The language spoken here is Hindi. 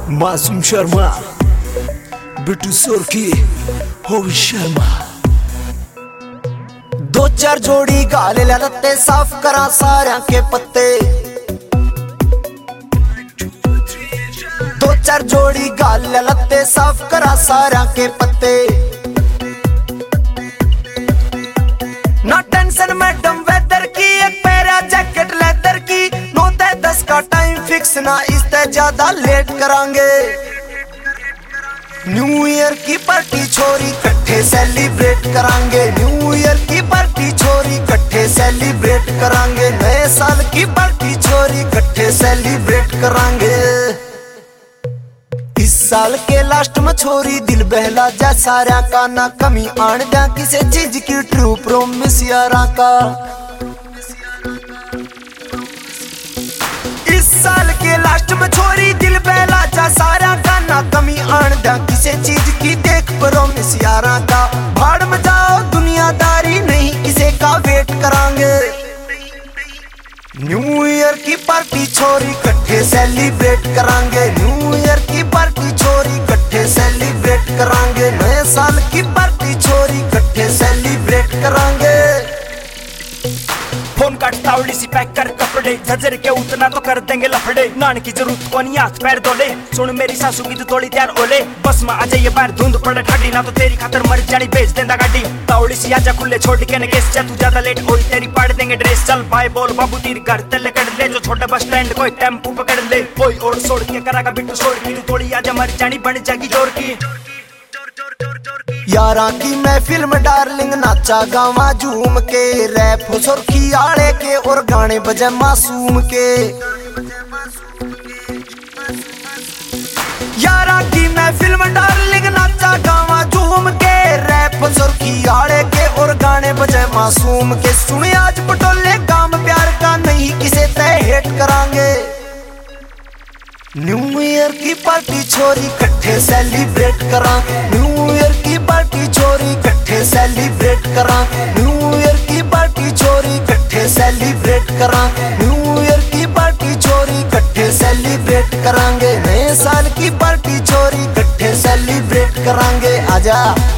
मासूम शर्मा, बिट्टू सोरकी, होवी शर्मा। दो चार जोड़ी गाले लत्ते साफ करा सारिया के पत्ते। दो चार जोड़ी गाले लत्ते साफ करा सारिया के पत्ते। ना टेंशन मैडम वेदर की, एक पैरा जैकेट लेदर की। 9 से 10 का टाइम फिक्स, ना इससे ज्यादा लेट करांगे। न्यू ईयर की पार्टी छोरी कट्ठे सेलिब्रेट करांगे। न्यू ईयर की पार्टी छोरी कट्ठे सेलिब्रेट करांगे। नए साल की पार्टी छोरी कट्ठे सेलिब्रेट करांगे। इस साल के लास्ट में छोरी दिल बहला जा सारा का, ना कमी आन दिया किसी चीज की, ट्रू प्रॉमिस यारा का। इस साल के लास्ट में छोरी दिल बहला जा सारा का, ना कमी आन दिया किसी चीज की, देख प्रॉमिस यारा का। भाड़ में जाओ दुनियादारी नहीं किसी का वेट करांगे। न्यू ईयर की पार्टी छोरी कट्ठे सेलिब्रेट करांगे। न्यू ईयर की पार्टी छोरी कट्ठे सेलिब्रेट करांगे। नए साल की पार्टी छोरी कट्ठे सेलिब्रेट करांगे। फोन काट तावड़ी सी पैक कर कपड़े, झजर के उतना तो कर देंगे लफड़े। नान की जरूरत को नहीं, हाथ पैर धोले। सुन मेरी सासू की तो थोड़ी तैयार ओले। बस में आ जाइए बाहर, धुंध पड़े ठाडी, ना तो तेरी खातर मर जानी बेच देंदा गाड़ी। तावड़ी सी आजा खुले छोड़ के न केस, तू ज्यादा लेट होई तेरी पाड़ देंगे ड्रेस। चल बाय बोल बाबू तीर घर तले कर ले, जो छोटा बस स्टैंड कोई टेम्पू पकड़ ले। कोई और छोड़ के करागा बिट्टू छोड़ की, तू थोड़ी आजा मर जानी बन जाएगी जोर की। यारा की महफिल में डार्लिंग नाचा गावा झूम के। रैप हो सुर्खी आड़े के और गाने बजे मासूम के। यारा की महफिल में डार्लिंग नाचा गावा झूम के। रैप हो सुर्खी आड़े के और गाने बजे मासूम के। सुने आज पटोले काम प्यार का, नहीं किसे तय हेट करांगे। न्यू ईयर की पार्टी छोरी कट्ठे सेलिब्रेट करांगे। न्यू ईयर की पार्टी छोरी कट्ठे सेलिब्रेट करांगे। न्यू ईयर की पार्टी छोरी कट्ठे सेलिब्रेट करांगे। न्यू ईयर की पार्टी छोरी कट्ठे सेलिब्रेट करांगे। नए साल की पार्टी छोरी कट्ठे सेलिब्रेट करांगे। आजा।